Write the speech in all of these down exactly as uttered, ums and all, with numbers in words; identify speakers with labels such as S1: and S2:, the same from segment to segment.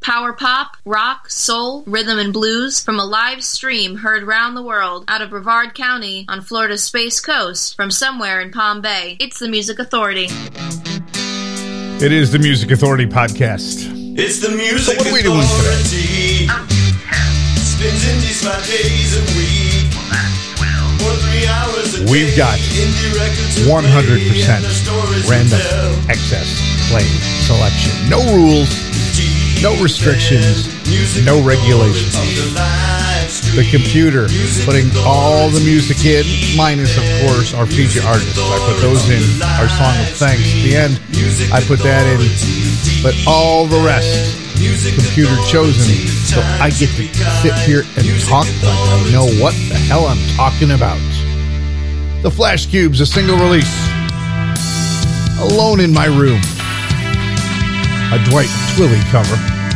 S1: Power pop, rock, soul, rhythm, and blues from a live stream heard round the world out of Brevard County on Florida's Space Coast from somewhere in Palm Bay. It's the Music Authority.
S2: It is the Music Authority podcast.
S3: It's the Music
S2: so what are we
S3: Authority.
S2: Doing today?
S3: Spins indies five days a week. Well, that's twelve. For three hours a
S2: We've
S3: day.
S2: got one hundred percent random access play selection. No rules, no restrictions, no regulations. The computer putting all the music in, minus, of course, our feature artists. I put those in, our song of thanks at the end. I put that in, but all the rest, computer chosen. So I get to sit here and talk like I know what the hell I'm talking about. The Flash Cubes, a single release. Alone in My Room. A Dwight Twilley cover.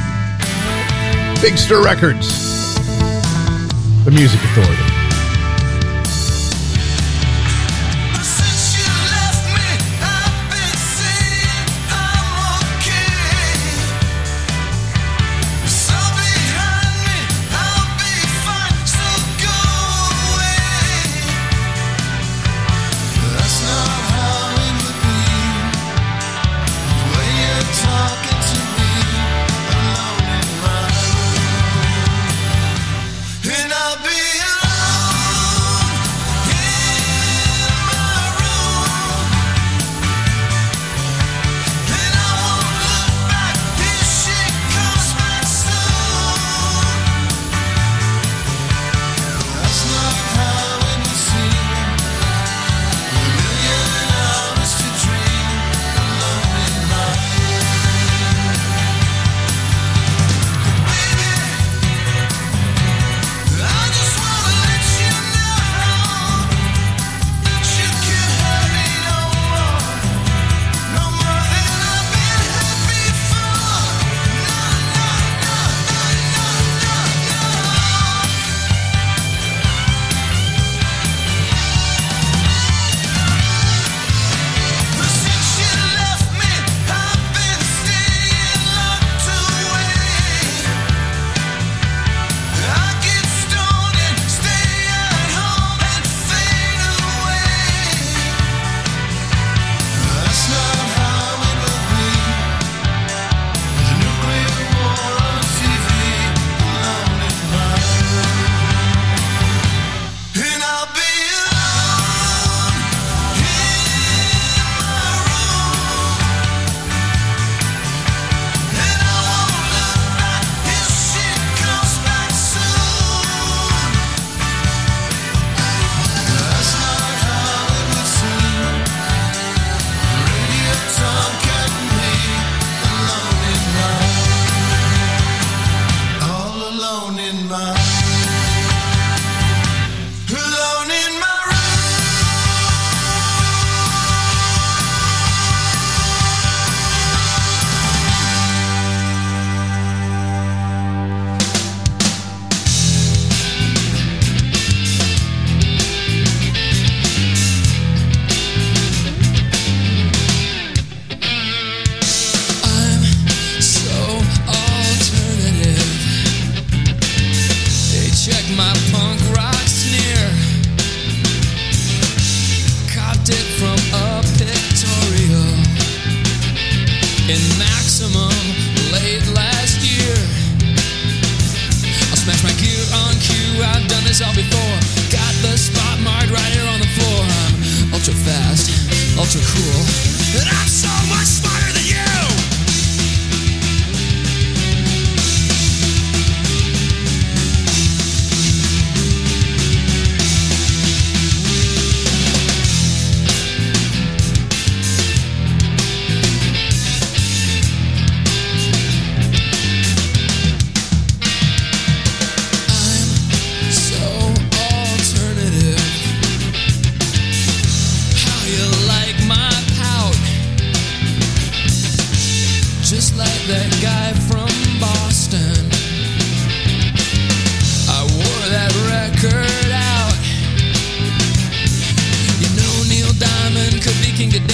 S2: Big Stir Records. The Music Authority.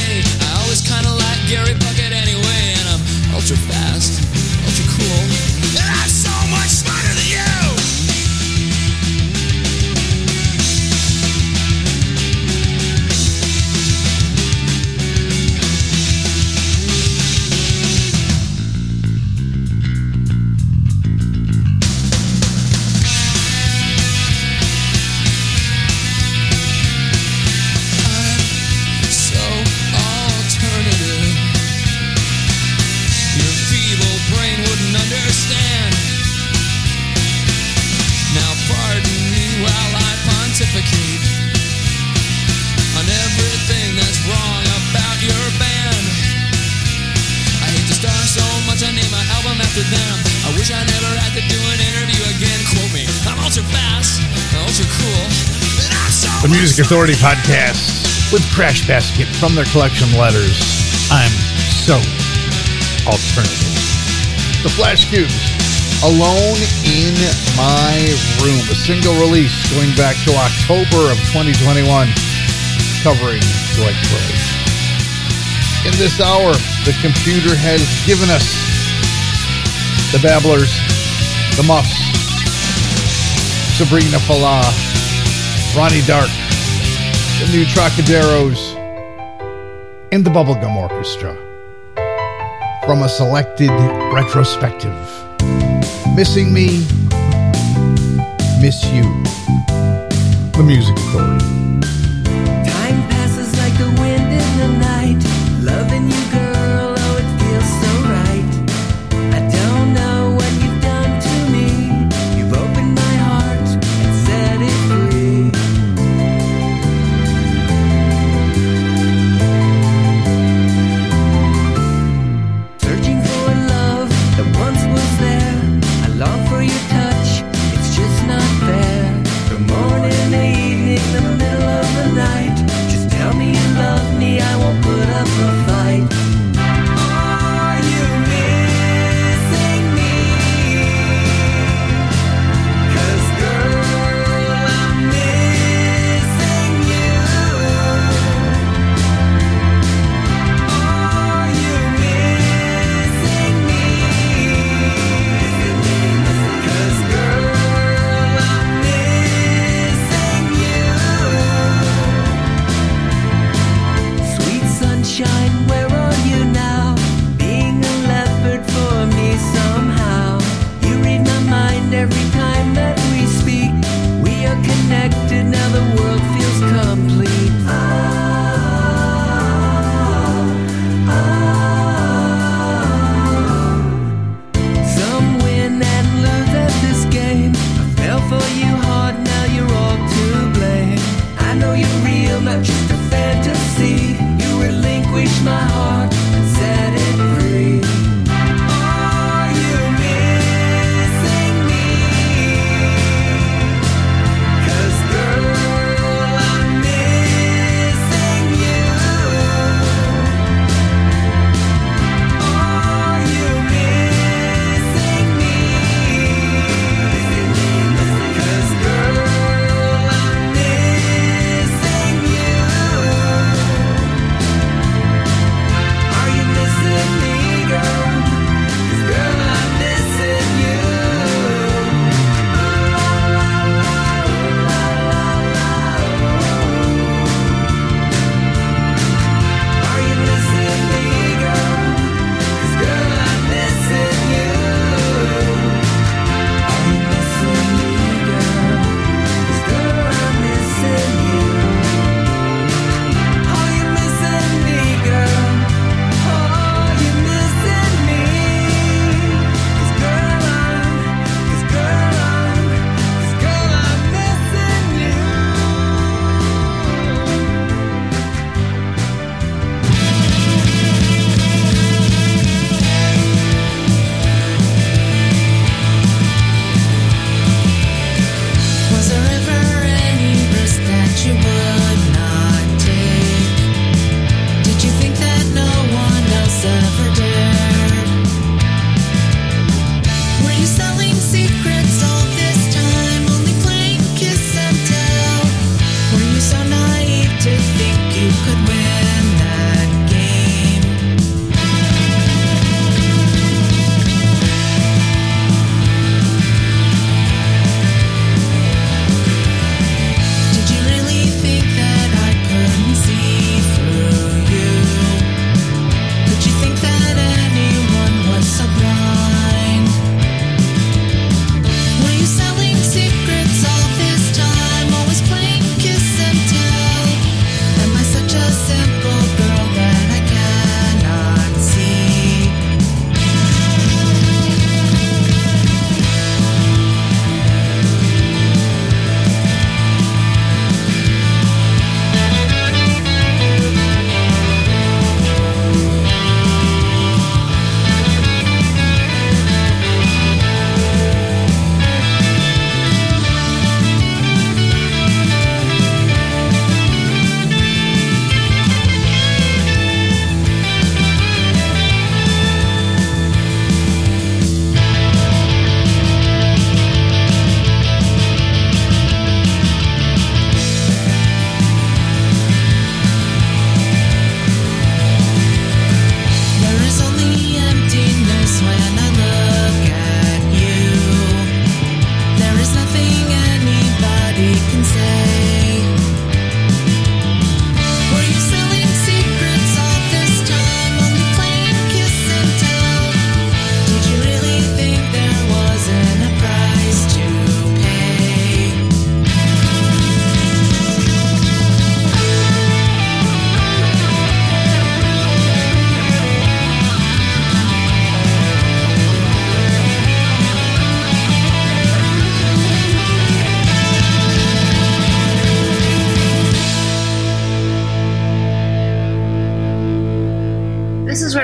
S4: Gary Puckett anyway, and I'm ultra fast, ultra cool. wish I never had to do an interview again. Quote me, I'm ultra fast, ultra cool. So
S2: the Music Authority podcast with Crash Basket from their collection Letters. I'm so alternative. The Flash Cubes, Alone in My Room, a single release going back to October of twenty twenty-one, covering Dwight Frey. In this hour, the computer has given us the Babblers, the Muffs, Sabrina Falah, Ronnie Dark, the New Trocaderos, and the Bubblegum Orchestra from a selected retrospective. Missing Me, Miss You, the Music Authority.
S5: Time passes like the wind in the night. Loving you, girl, oh, it feels so right. I don't know what you've done to me. You've opened my heart and set it free. Searching for a love that once was there. I long for your touch, it's just not fair. The morning, the evening, the middle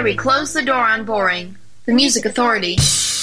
S1: where we close the door on boring. The Music Authority.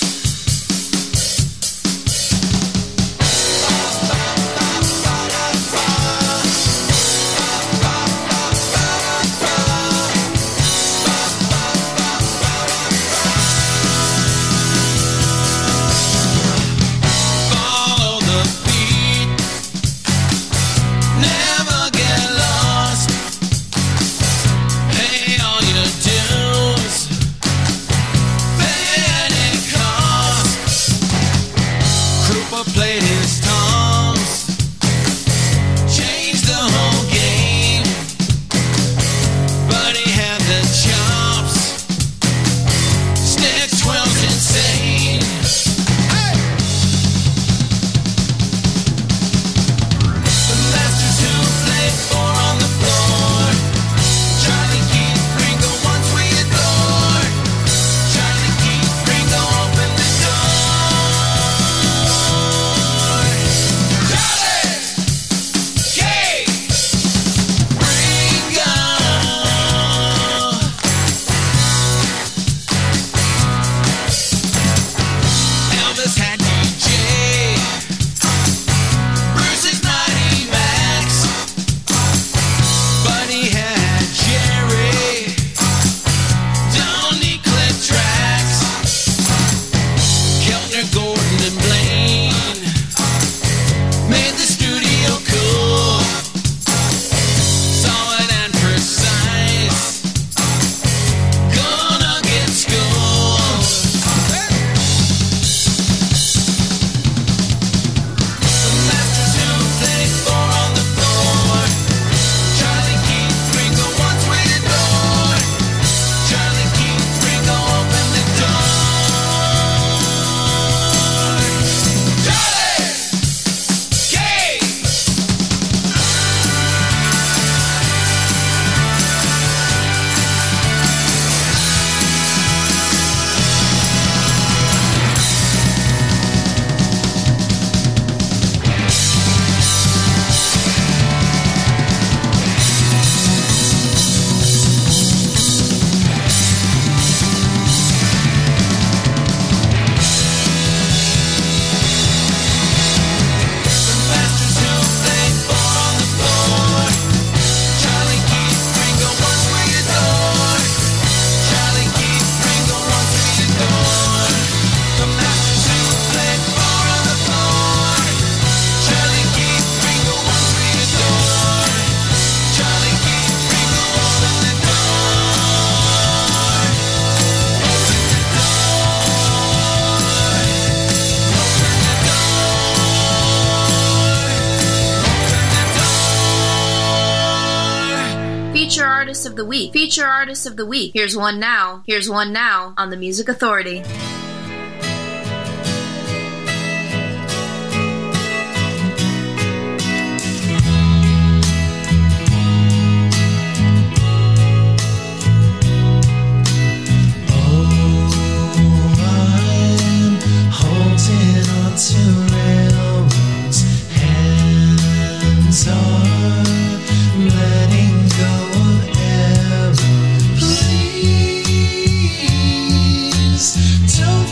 S1: Feature Artist of the Week. Feature Artist of the Week. Here's one now. Here's one now on the Music Authority.
S6: Don't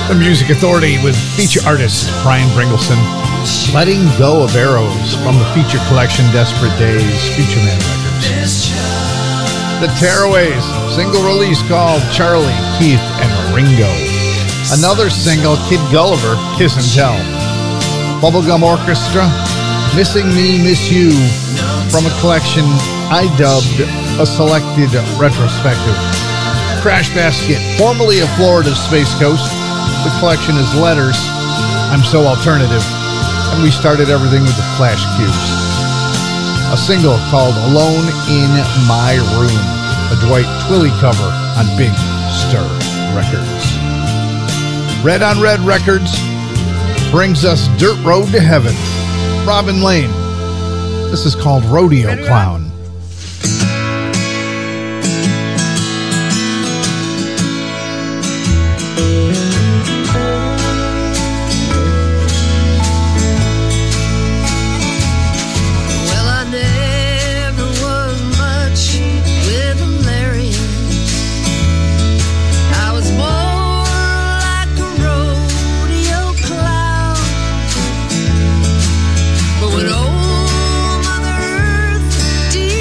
S2: The Music Authority with feature artist Brian Bringleson. Letting Go of Arrows from the feature collection Desperate Days, Future Man Records. The Tearaways, single release called Charlie, Keith, and Ringo. Another single, Kid Gulliver, Kiss and Tell. Bubblegum Orchestra, Missing Me, Miss You, from a collection I dubbed a selected retrospective. Crash Basket, formerly of Florida's Space Coast. The collection is Letters, I'm So Alternative, and we started everything with the Flash Cubes. A single called Alone in My Room, a Dwight Twilley cover on Big Stir Records. Red on Red Records brings us Dirt Road to Heaven, Robin Lane. This is called Rodeo Clown.
S6: When old Mother Earth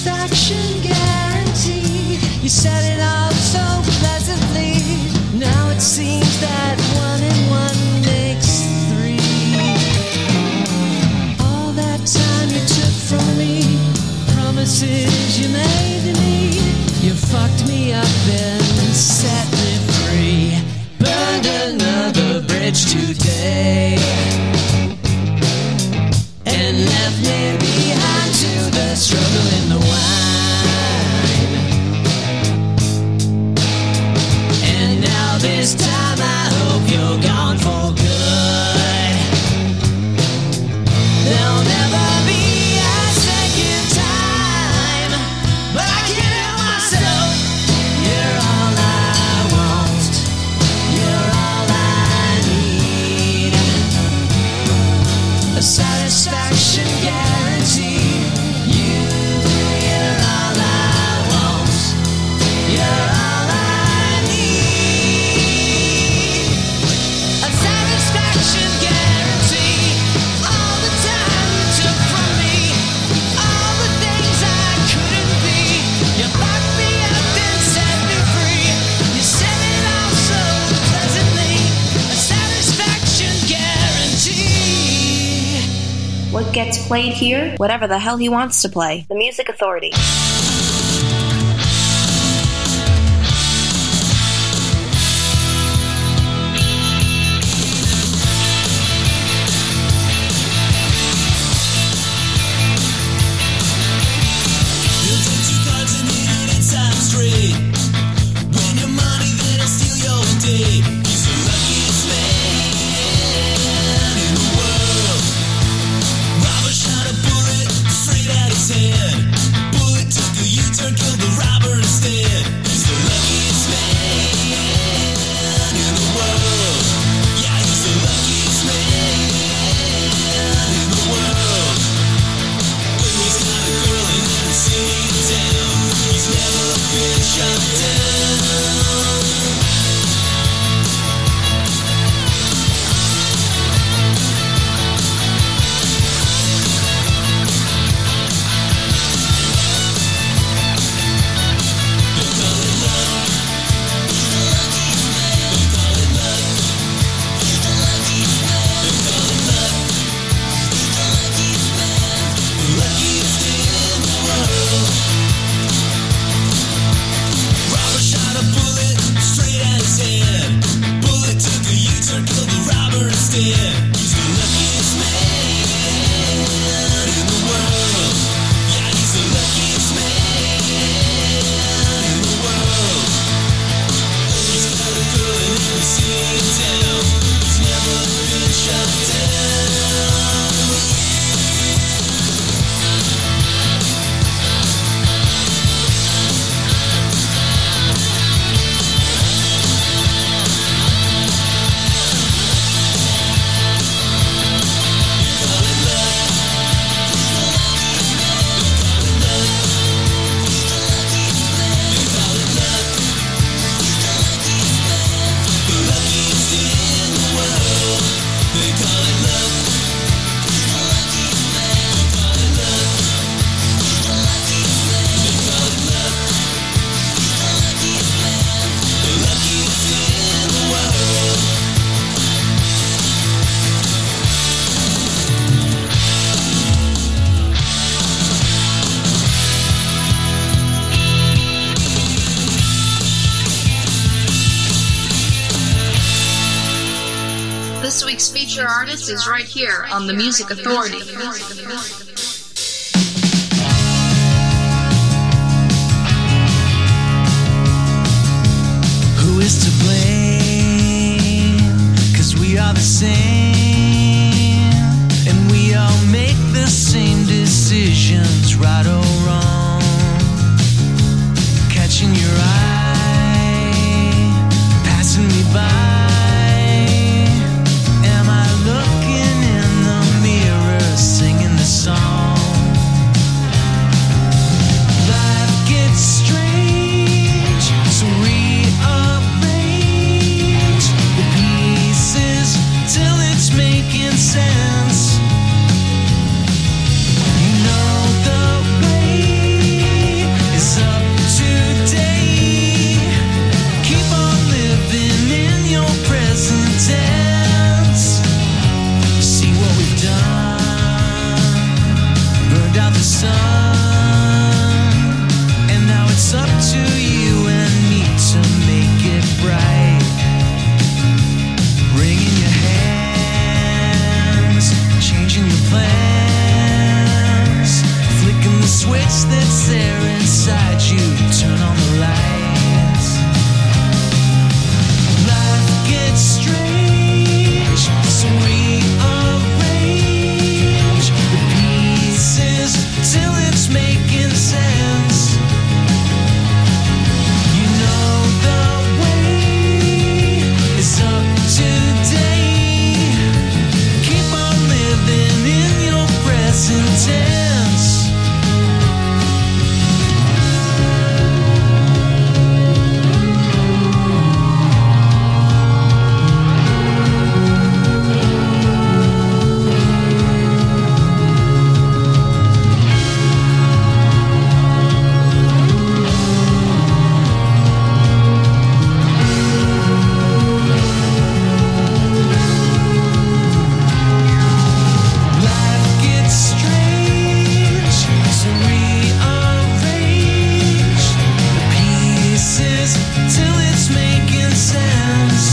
S5: satisfaction guarantee. You said it all so pleasantly. Now it seems that one and one makes three. All that time you took from me, promises you made to me, you fucked me up and set me free. Burned another bridge today and left me behind to the struggle in the wine. And now this time I hope you're gone for good. There'll never be a second time, but I can't help myself. You're all I want, you're all I need. A satisfaction guarantee. You, you're all I want, you're all I need. A satisfaction guarantee. All the time you took from me, all the things I couldn't be. You locked me up and set me free. You said it all so pleasantly. A satisfaction guarantee.
S1: What gets played here? Whatever the hell he wants to play. The Music Authority. This week's feature artist is right here on The Music Authority.
S5: Who is to blame? 'Cause we are the same, and we all make the same decisions, right or wrong. Catching your eye, passing me by. Till it lights that's there inside you. Turn on the lights. Life gets strange, so rearrange the pieces till it's making sense. You know the way is up today. Keep on living in your present tense. Life gets strange, so rearrange the pieces till it's making sense.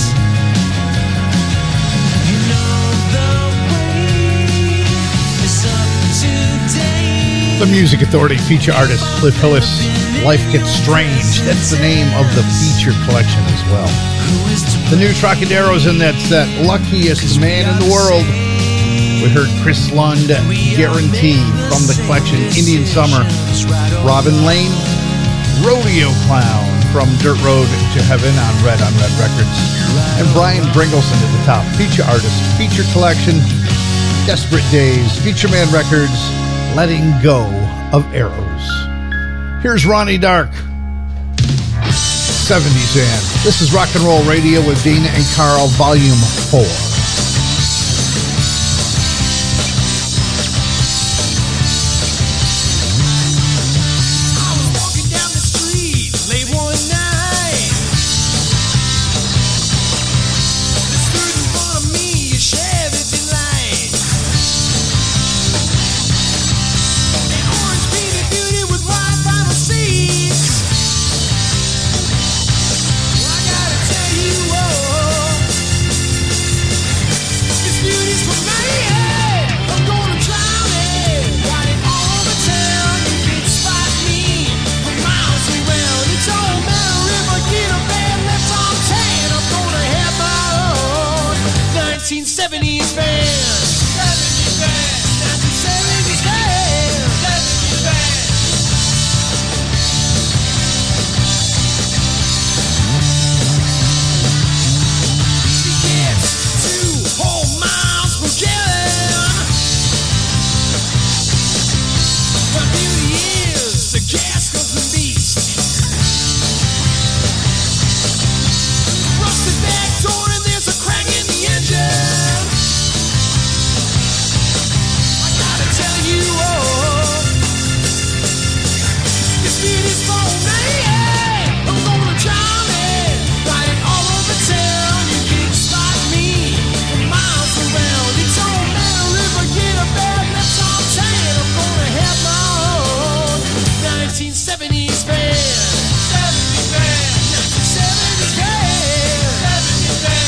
S5: You know the way is up today.
S2: The Music Authority feature artist Cliff Hillis, Life Gets Strange. That's the name of the feature collection as well. The new Trocadero's in that set, Luckiest Man in the World. We heard Chris Lund, Guarantee, from the collection Indian Summer. Robin Lane, Rodeo Clown, from Dirt Road to Heaven on Red on Red Records. And Brian Bringleson at the top, feature artist, feature collection, Desperate Days, Feature Man Records, Letting Go of Arrows. Here's Ronnie Dark, seventies and this is Rock and Roll Radio with Dana and Carl, Volume four.
S5: I was walking down the street late one night. Stood in front of me a Chevy Delight. An orange painted beauty with white vinyl seats. Well, I gotta tell you, oh, this beauty's for me. I'm gonna drown it, ride it all over town. You can't spot me for miles around. It don't matter if I get a bad left arm tan. I'm gonna have my own nineteen seventies van. seventies van. nineteen seventies van. seventies van. She gets two whole miles per gallon. My beauty is a gas-guzzling beast. Rusted back door and there's a crack in the engine. I gotta tell you, oh, this beauty's for me. I'm gonna drown it, ride it all over town. You can't spot me for miles around. It don't matter if I get a bad left arm tan. I'm gonna have my own nineteen seventies van. seventies van. nineteen seventies van. seventies van.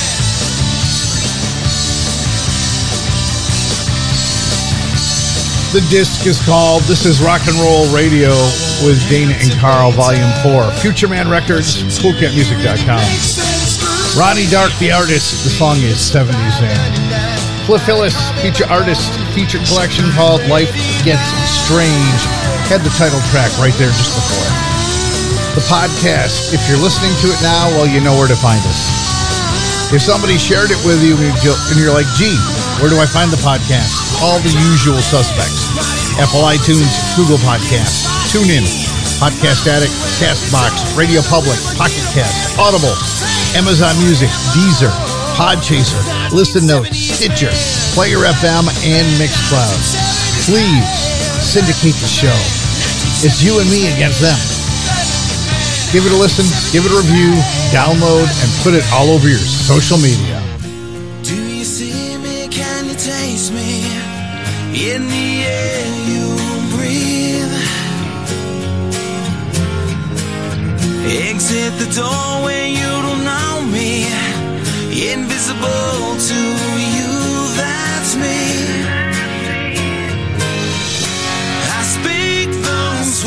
S2: The disc is called This is Rock and Roll Radio with Dana and Carl, Volume four. Future Man Records, cool cat music dot com. Ronnie Dark, the artist. The song is seventies and Cliff Hillis, feature artist, feature collection called Life Gets Strange. Had the title track right there just before. The podcast, if you're listening to it now, well, you know where to find us. If somebody shared it with you and you're- and you're like, gee, where do I find the podcast? All the usual suspects. Apple iTunes, Google Podcasts, TuneIn, Podcast Addict, CastBox, Radio Public, Pocket Cast, Audible, Amazon Music, Deezer, Podchaser, Listen Notes, Stitcher, Player F M, and Mixcloud. Please syndicate the show. It's you and me against them. Give it a listen, give it a review, download, and put it all over your social media.
S5: Do you see me? Can you taste me? In the air you breathe. Exit the door when you don't know me. Invisible to you, that's me. I speak those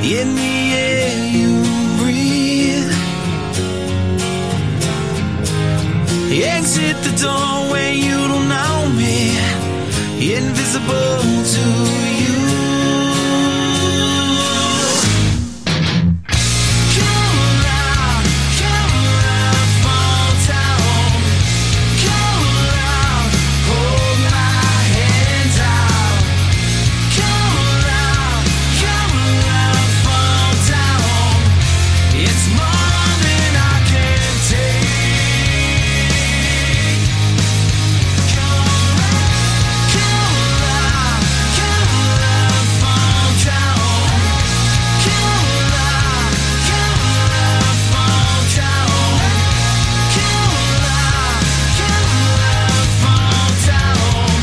S5: in the air you breathe. Exit the door where you don't know me, invisible to you. Come out, come out, fall down. Come out, hold my hands out. Come out, come out, fall down. It's more than I can take. Come out, come out, come out, fall down. Come out, come out, fall down. Come out, come out, fall down.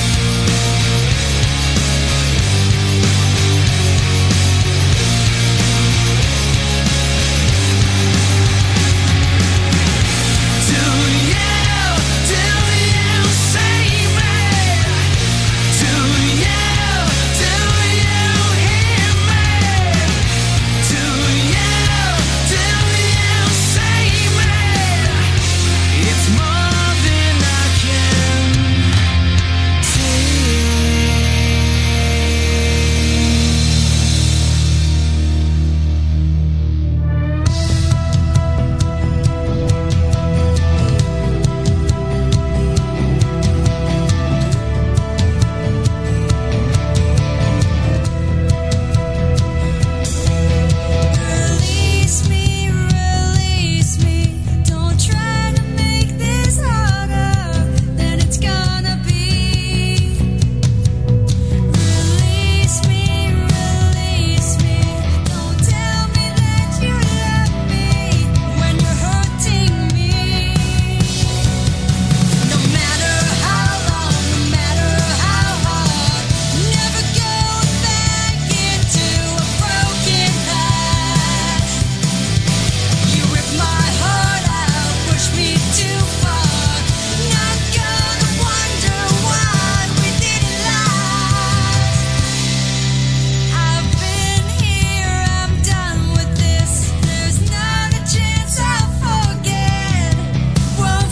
S5: Do you, do you see me? Do you, do you hear me? Do you, do you see me? It's more than I can take. Release me, release me. Don't try to make this harder than it's gonna be. Release me, release me. Don't tell me that you love me when you're hurting me. No matter how long, no matter how hard, never go back into a broken past. You ripped my heart out, pushed me too far. Not gonna wonder why we didn't last. I've been here, I'm done with this. There's not a chance I'll forget, won't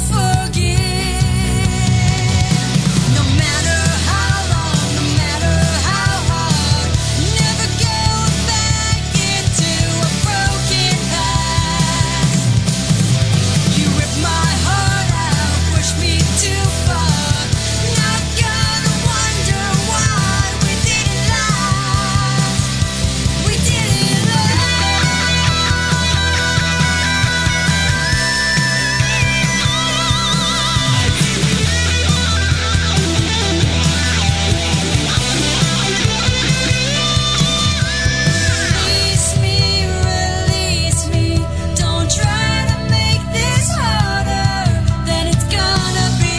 S5: forget. No matter how long, no matter how hard, never go back into a broken past. You ripped my heart out, pushed me too far. Not gonna wonder why we didn't last. We didn't Release me, release me. Don't try to make this harder than it's gonna be.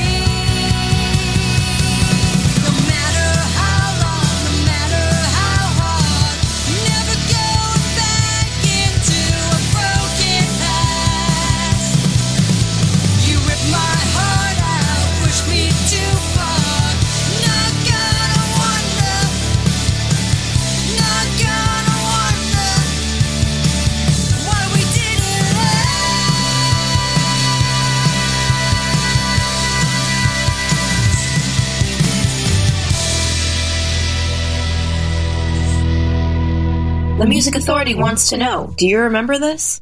S5: No matter how long, no matter how hard, never go back into a broken past. You ripped my heart out, pushed me too far. Not gonna wonder, not gonna wonder why we didn't last.
S1: The Music Authority wants to know, do you remember this?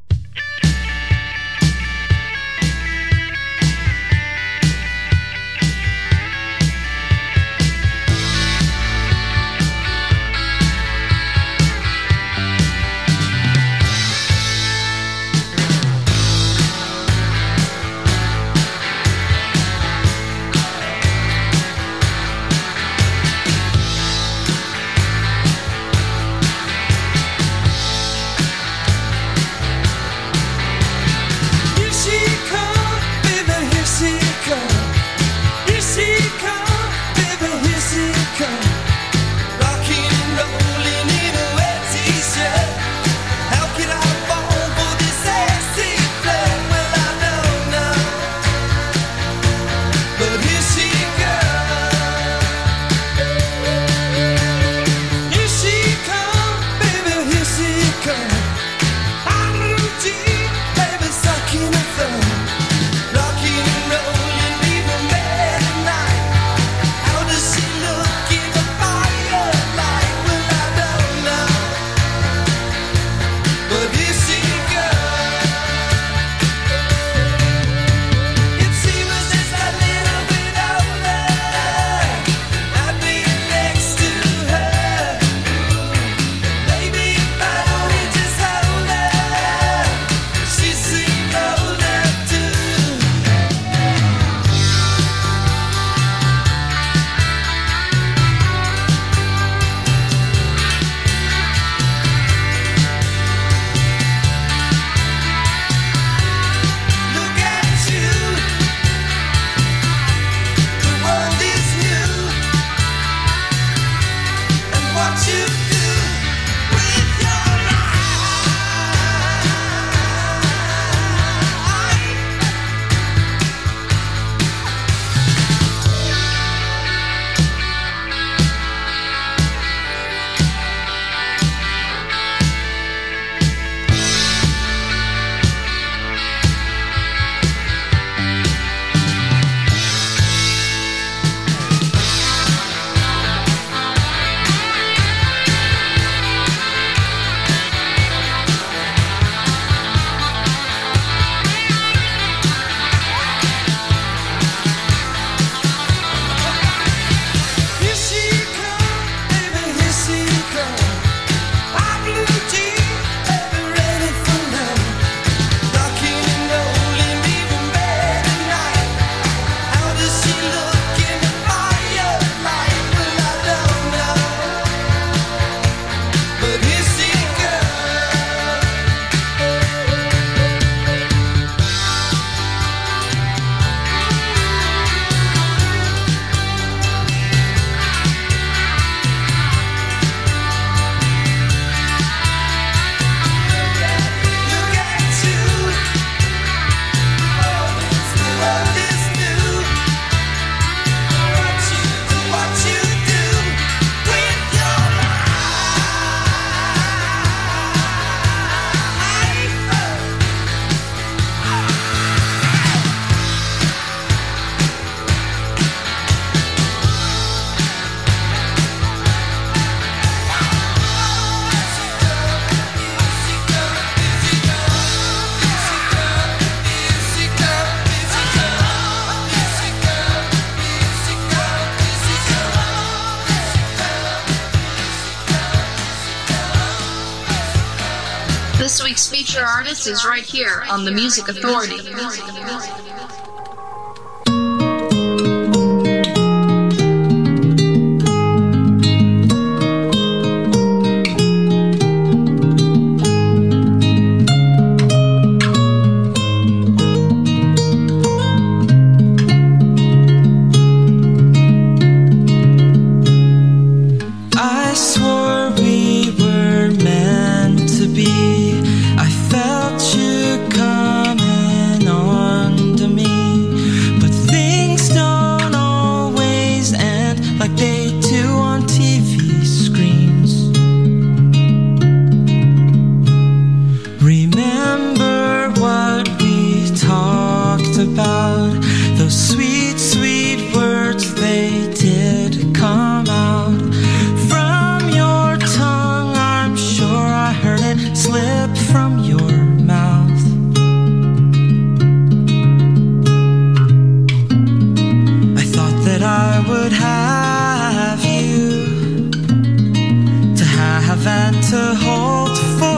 S1: This week's feature artist is right here on The Music Authority.
S5: I swore we were meant to be. I felt you coming on to me. But things don't always end like they do on T V screens. Remember what we talked about? Those sweet, sweet words, they did come out. Slip from your mouth. I thought that I would have you, to have and to hold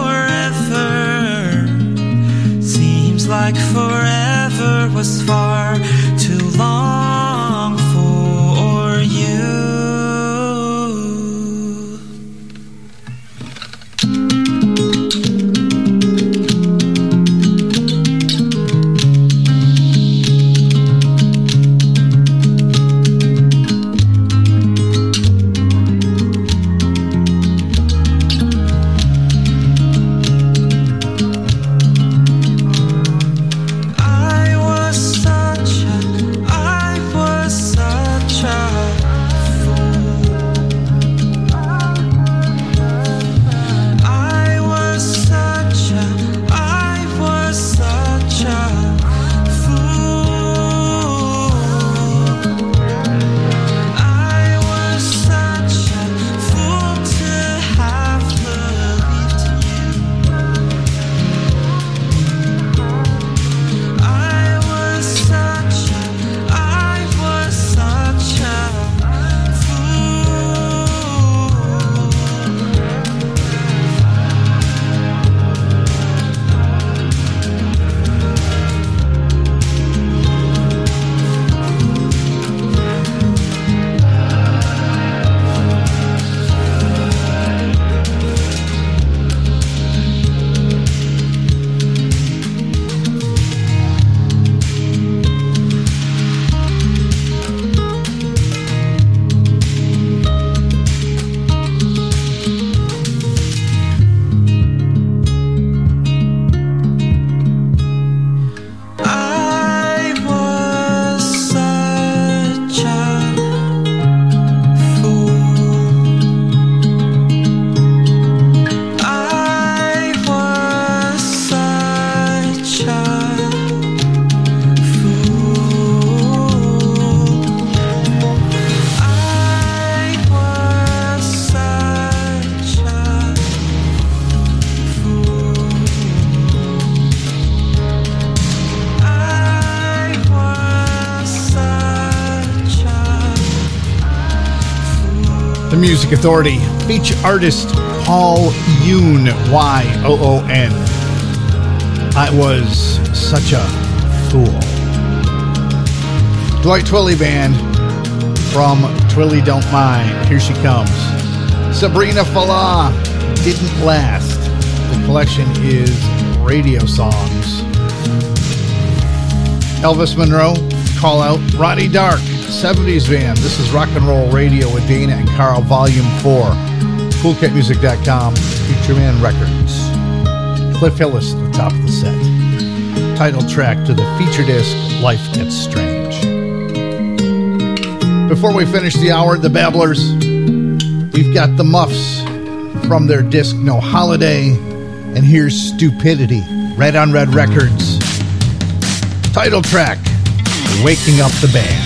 S5: forever. Seems like forever was far too long for you.
S2: Music Authority, feature artist Paul Yoon, Y O O N. I was such a fool. Dwight Twilley Band from Twilley Don't Mind. Here she comes. Sabrina Falah, Didn't Last. The collection is radio songs. Elvis Monroe, Call Out. Ronnie Dark, seventies Band. This is Rock and Roll Radio with Dana and Carl, Volume four. cool cat music dot com, Future Man Records. Cliff Hillis at the top of the set. Title track to the feature disc, Life Gets Strange. Before we finish the hour, the Babblers, we've got the Muffs from their disc No Holiday, and here's Stupidity, Red on Red Records. Title track, Waking Up the Band.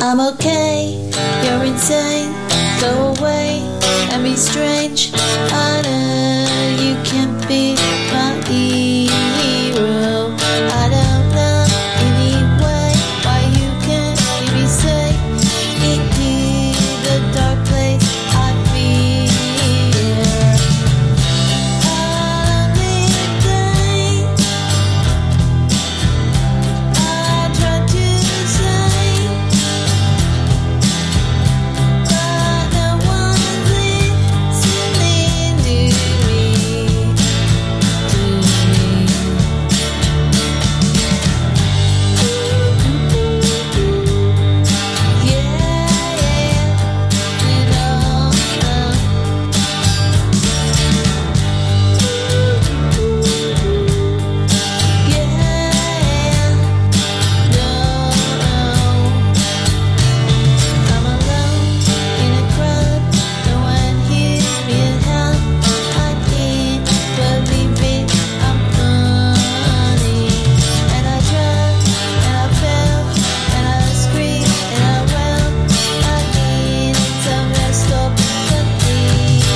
S6: I'm okay, you're insane. Go away and be strange. I know you can't be my hero. I don't know anyway why you can't keep me safe. Into the dark place I fear. All of these days I tried to say, but no one's listening to me, to me. Yeah, yeah, you know, yeah, no. I'm alone in a crowd, no one hears me at how I can't believe it, I'm funny. And I tried, and I fell, and I screamed, and I wailed. I need some rest of condition.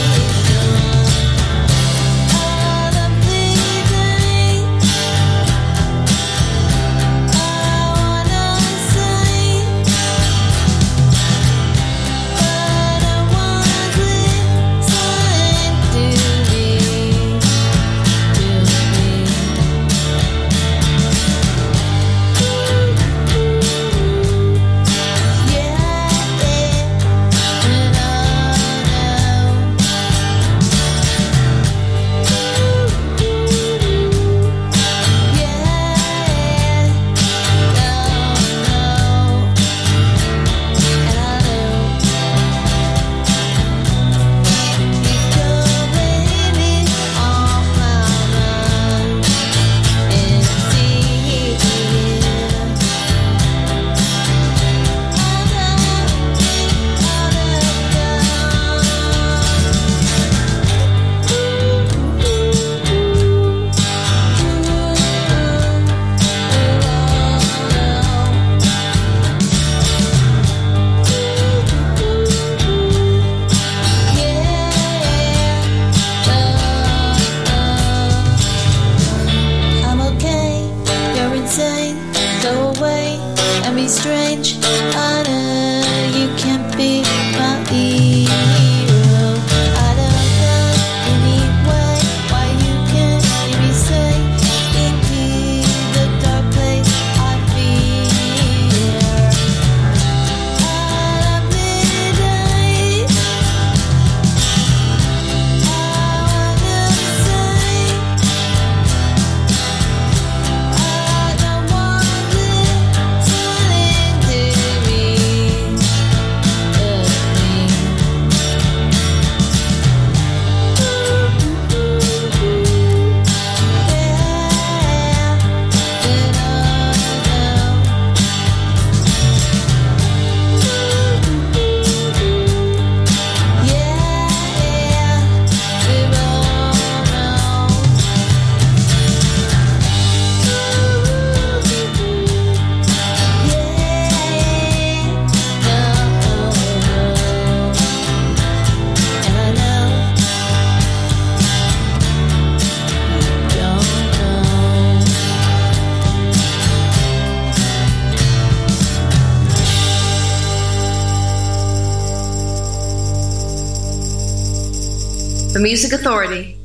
S6: All of these days I wanna say, but no one's listening to me, to me. Yeah, and I'm okay, you're insane. Go away and be strange. I know you can't be my hero. I don't know anyway why you can't keep me safe. Into the dark place I fear. All of these days I wanna say, I don't want listening to me, of me.
S1: The Music Authority.